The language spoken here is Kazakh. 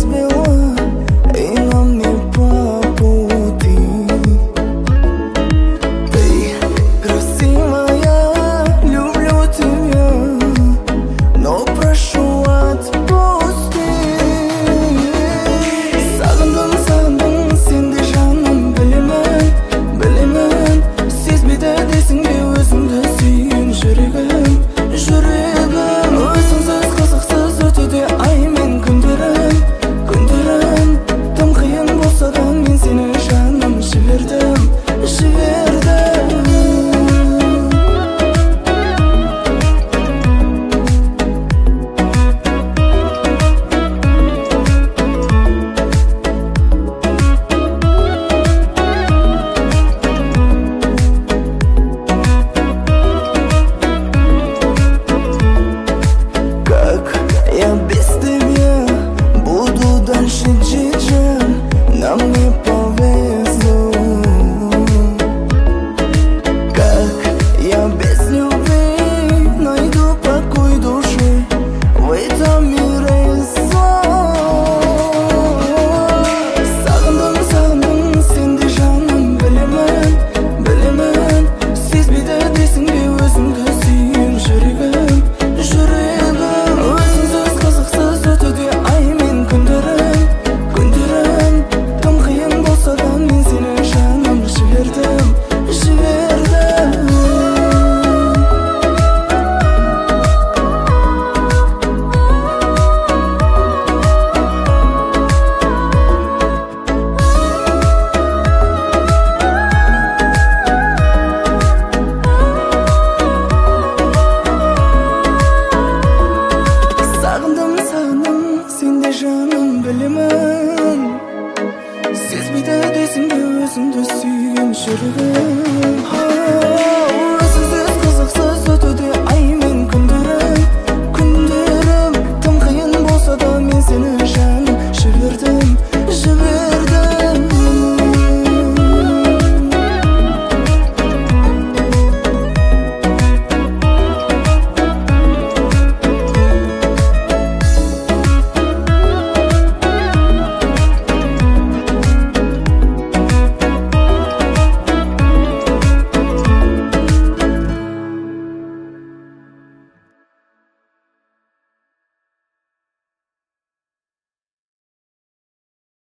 разбила, и нам не по пути. Ты красивая, люблю тебя, но прошу отпусти. Сағындым, сағындым, сенде жаным, білемін, сезбейді дейсің бе өзіңді сүйген жүрегім. Өзіңсіз қызықсыз өтуде ай мен күндерім. Тым қиын болса да мен сені жаным жібердім. Я без тебя буду дальше жить, нам не повезло. Как я без любви найду покой души в этом мире зло. Сағындым, сағындым, сенде жаным, білемін, сезбейді дейсің бе өзіңді сүйген жүрегім. Өзіңсіз қызықсыз өтуде ай мен күндерім. Тым қиын болса да мен сені жаным жібердім. Сағындым, сенде жаным, білемін, сезбейді дейсің бе өзіңді сүйген жүрегім.